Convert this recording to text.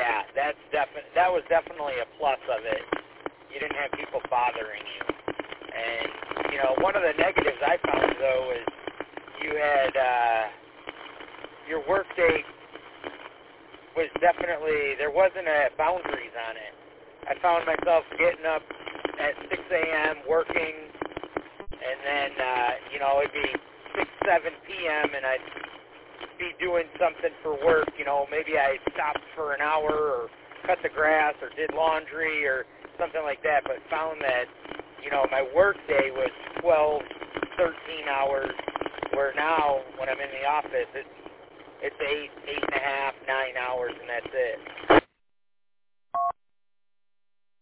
Yeah, that was definitely a plus of it. You didn't have people bothering you. And, you know, one of the negatives I found, though, is you had your workday was definitely, there wasn't boundaries on it. I found myself getting up at 6 a.m. working, and then, you know, it'd be 6, 7 p.m., and I'd be doing something for work. You know, maybe I stopped for an hour or cut the grass or did laundry or something like that, but found that, you know, my work day was 12, 13 hours, where now when I'm in the office, it's 8, 8.5, 9 hours, and that's it.